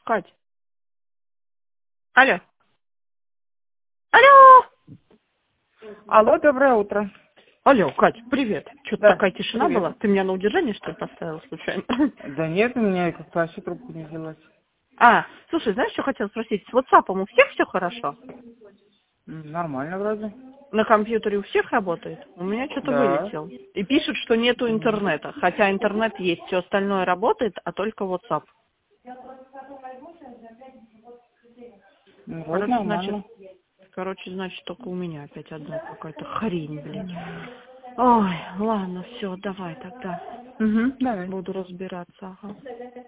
Кать. Алло. Алло. Алло, доброе утро. Алло, Кать, привет. Что-то Да, такая тишина привет. была. Ты меня на удержание, что ли, поставила случайно? Да нет, у меня как-то вообще трубку не взялась. Слушай, знаешь, что хотела спросить? С WhatsApp у всех все хорошо? Нормально вроде. На компьютере у всех работает? У меня что-то Да. вылетел. И пишут, что нету интернета. Хотя интернет есть, все остальное работает, а только WhatsApp. Ну, вроде Короче, значит, нормально. только у меня опять одна какая-то хрень, блядь. Ой, ладно, все, давай тогда. Угу, давай. Буду разбираться, ага.